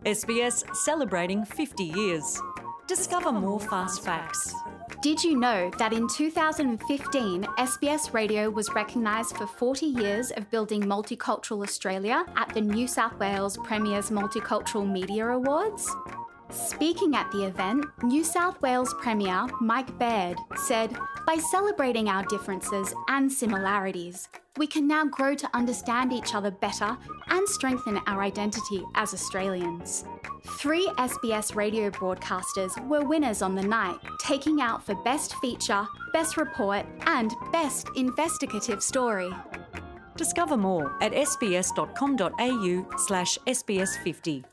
SBS celebrating 50 years. Discover more fast facts. Did you know that in 2015, SBS Radio was recognised for 40 years of building multicultural Australia at the New South Wales Premier's Multicultural Media Awards? Speaking at the event, New South Wales Premier Mike Baird said, "By celebrating our differences and similarities, we can now grow to understand each other better and strengthen our identity as Australians." 3 SBS radio broadcasters were winners on the night, taking out for Best Feature, Best Report and Best Investigative Story. Discover more at sbs.com.au/SBS50.